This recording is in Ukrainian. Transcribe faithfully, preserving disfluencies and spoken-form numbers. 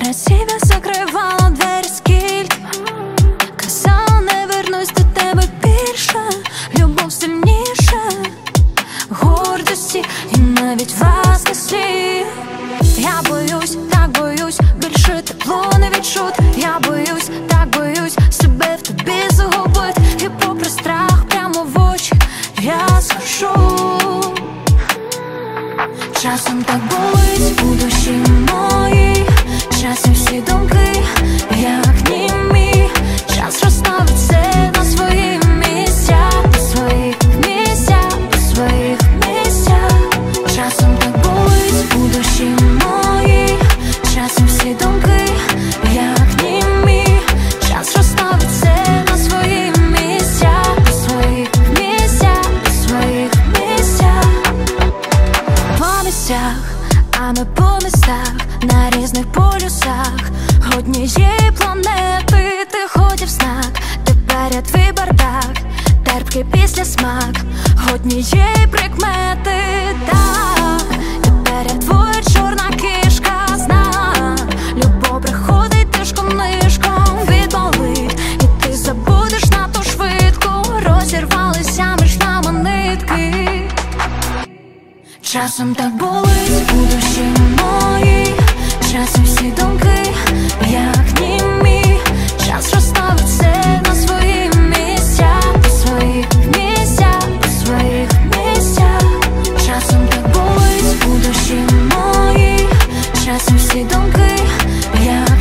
Красиве закривала двері скільки, казала, не вернусь до тебе більше. Любов сильніше гордості і навіть вас не слів. Я боюсь, так боюсь, більше тепло не відчут. Я боюсь, так боюсь, себе в тобі загубить. І попри страх прямо в очі я скажу: часом так болить у душі моїй, часом всі думки як німі. Час розставить все на свої місця, на своїх місцях, на своїх місцях. Часом так болить у душі моїй, часом всі думки як німі. Час розставить все на свої місця, на своїх місцях, на своїх місцях. По місцях, а ми по містах, на різних полюсах однієї планети. Ти ходив знак, тепер твій бардак, терпкий післясмак однієї прикмети. Так, тепер я твоя чорна кишка, знак. Любов приходить тишком нишком, відвалить, і ти забудеш надто швидко. Розірвалися між нами нитки. Часом так болить у душі моїй, часом всі думки як німі. Час розставить все на свої місця, на своїх місцях, на своїх місцях. Часом так болить у душі моїй, часом всі думки як